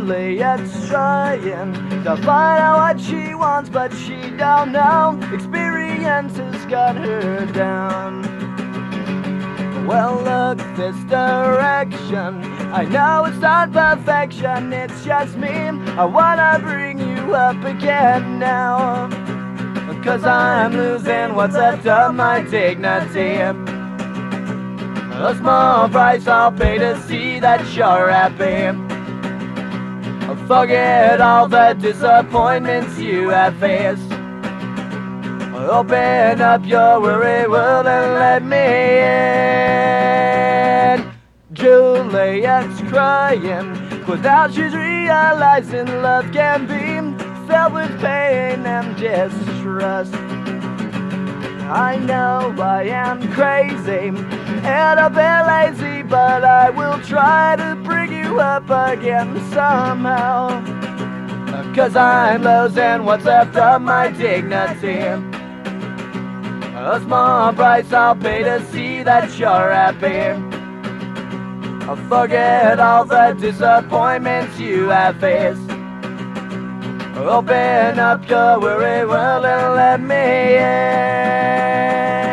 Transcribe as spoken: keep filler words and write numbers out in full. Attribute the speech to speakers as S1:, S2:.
S1: Juliet's trying to find out what she wants, but she don't know. Experience has got her down. Well, look this direction. I know it's not perfection, it's just me. I wanna bring you up again now, 'cause I'm losing what's left of my dignity. A small price I'll pay to see that you're happy. Forget all the disappointments you have faced. Open up your worried world and let me in. Juliet's crying, without she's realizing love can be filled with pain and distrust. I know I am crazy and a bit lazy, but I will try to bring you up again somehow, 'cause I'm losing what's left of my dignity. A small price I'll pay to see that you're happy. Forget all the disappointments you have faced. Open up your worried world and let me in.